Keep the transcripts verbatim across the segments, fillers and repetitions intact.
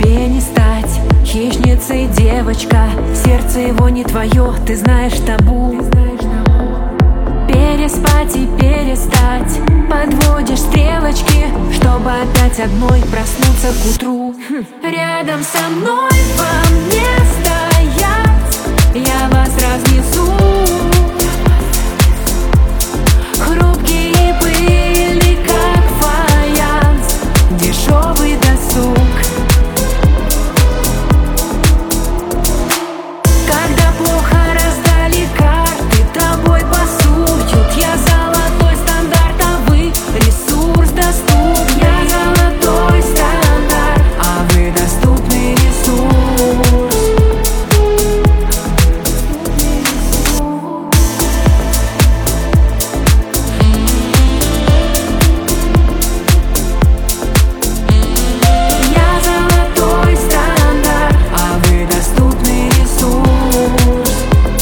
тебе не стать хищницей, девочка. Сердце его не твое, ты знаешь табу. Переспать и перестать, подводишь стрелочки, чтобы опять одной проснуться к утру. Рядом со мной вам не стоять, я вас разнесу. Хрупкий и пыльный, как фаянс, дешевый досуг. Когда плохо раздали карты, тобой пасуют. Я золотой стандарт, а вы ресурс доступный. Я золотой стандарт, а вы доступный ресурс. Я золотой стандарт, а вы доступный ресурс.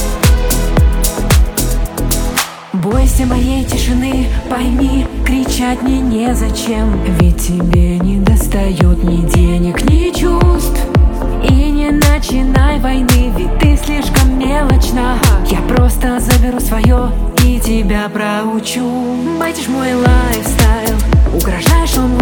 Бойся моей тишины, пойми, кричать мне незачем. Ведь тебе не достает ни денег, ни чувств. И не начинай войны, ведь ты слишком мелочна. Я просто заберу свое и тебя проучу. Байтишь мой лайфстайл, угрожаешь он